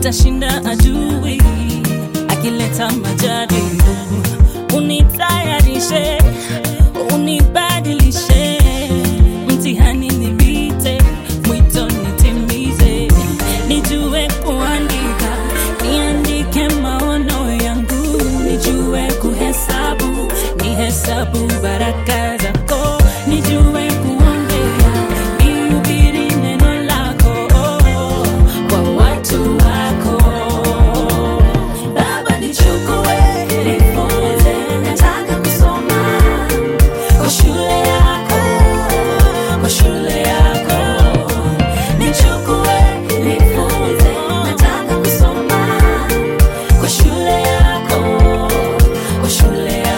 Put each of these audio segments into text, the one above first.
nitashinda adui akileta majaribu. Unitayarishe, unibadilishe, mtihani nipite, mwito nitimize. Nijue kuandika, niandike maono yangu. Nijue kuhesabu, nihesabu baraka zako. Nijue kuongea, nihubiri neno lako kwa watu wako. Baba nichukue, nifunze, nataka kusoma kwa shule yako, kwa shule yako. Nichukue, nifunze, nataka kusoma kwa shule yako, kwa shule yako.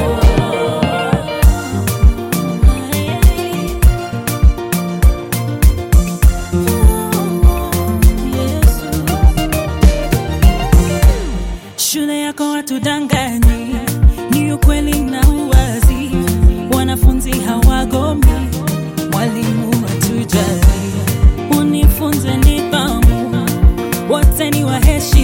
Shule yako hatudanganyi, ni ukweli na uwazi. Wanafunzi hawagomi, mwalimu hatujali. Unifunze nidhamu, wote ni waheshimu.